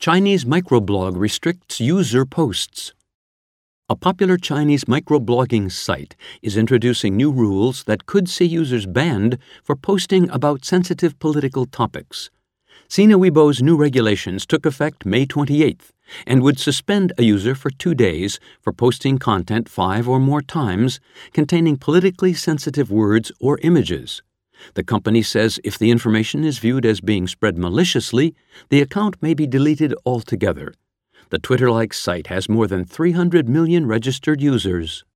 Chinese microblog restricts user posts. A popular Chinese microblogging site is introducing new rules that could see users banned for posting about sensitive political topics. Sina Weibo's new regulations took effect May 28th and would suspend a user for 2 days for posting content 5 or more times containing politically sensitive words or images. The company says if the information is viewed as being spread maliciously, the account may be deleted altogether. The Twitter-like site has more than 300 million registered users.